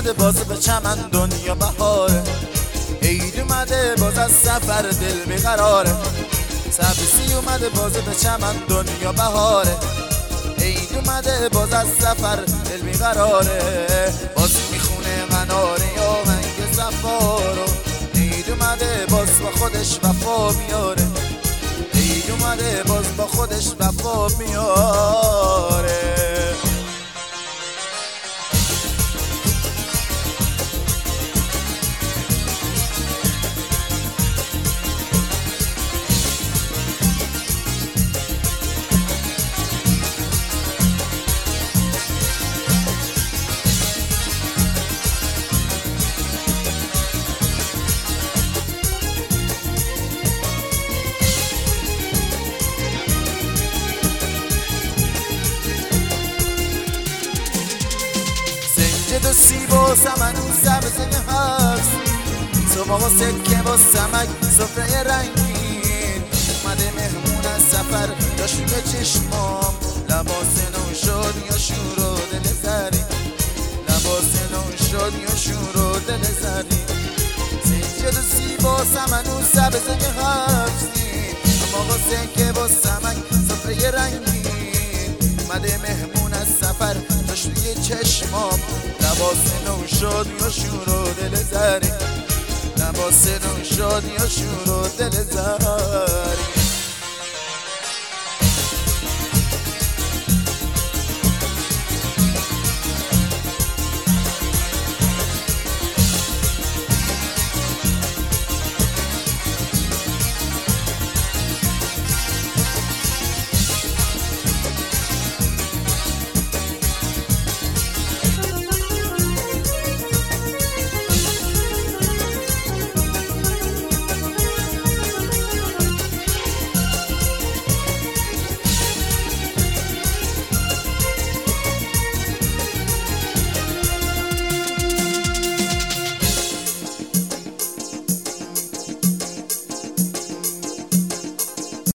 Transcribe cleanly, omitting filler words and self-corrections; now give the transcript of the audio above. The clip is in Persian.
اومده باز به چمن دنیا بهاره، عید اومده باز از سفر دل بیقراره. سبزی اومده باز به چمن دنیا بهاره، عید اومده باز از سفر دل بیقراره. باز میخونه قناره یا هنگ سفارو، عید اومده باز با خودش وفا میاره، عید اومده باز با خودش وفا میاره. سنجد و سیب و سمن سبزه هست، صبح و سکه و سمک سفره رنگین. اومده مهمون از سفر یا شوی چشمام، لباس نو شد یا شور و دل زرین، لباس نو شد یا شور و دل زرین. سنجد و سیب و سمن سبزه هستین، صبح و سکه و سمک سفره رنگین. اومده مهمون از سفر یا شوی چشمام، لباس نو شد یا شور و دل زرین، لباس نو شد یا شور و دل زرین.